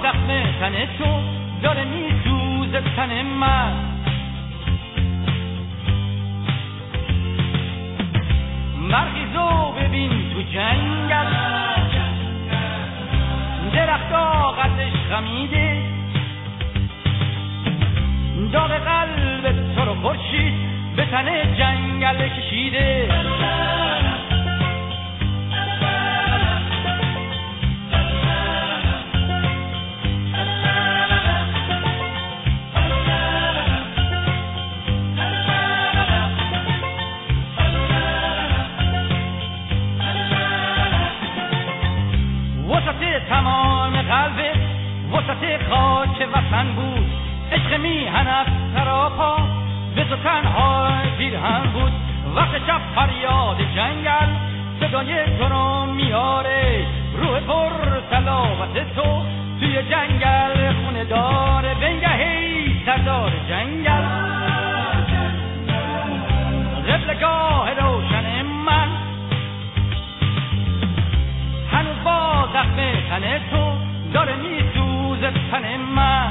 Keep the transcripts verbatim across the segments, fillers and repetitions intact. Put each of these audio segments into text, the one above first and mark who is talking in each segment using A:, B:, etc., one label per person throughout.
A: زخم تن تو داره میسوزه تن من. مرغیزو ببین تو جنگل، درختا قدش خمیده، داغ قلب تو رو خورشید به تن جنگل کشیده. وسط تمام قلبت وسط خاک وطن بود، عشق میهن از سراپا به تو تنها پیرهن بود. وقت شب فریاد جنگل صدای تو رو میاره، روح پر صلابت تو توی جنگل خونه داره. بنگهی سردار جنگل، قبلگاه روشن من، هنوز با زخم تن تو داره میسوزه تن من.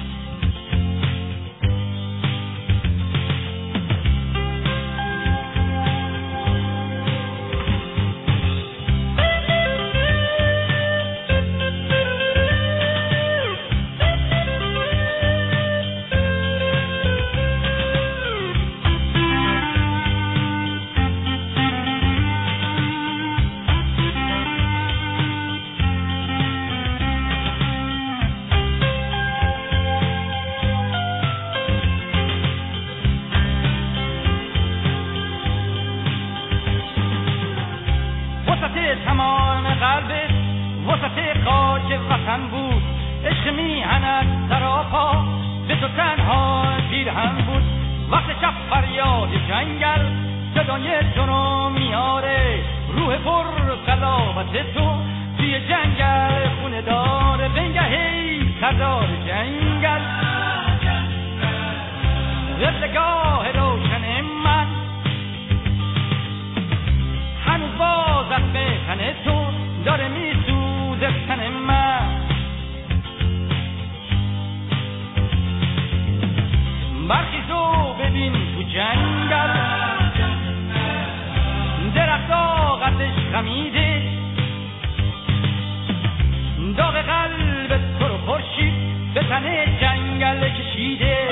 A: تمام قلبت وسط خاک وطن بود، عشق میهنت سراپا به تو تنها پیرهن بود. وقت شب فریاد جنگل صدای تو رو میاره، روح پر صلابت تو توی جنگل خونه داره. بنگهی سردار جنگل، قبلگاه روشن من، هنوز با زخم تن تو داره میسوزه تن من. برخیزو ببین تو جنگل، درختا قدش خمیده، داغ قلب تو رو خورشید به تن جنگل کشیده.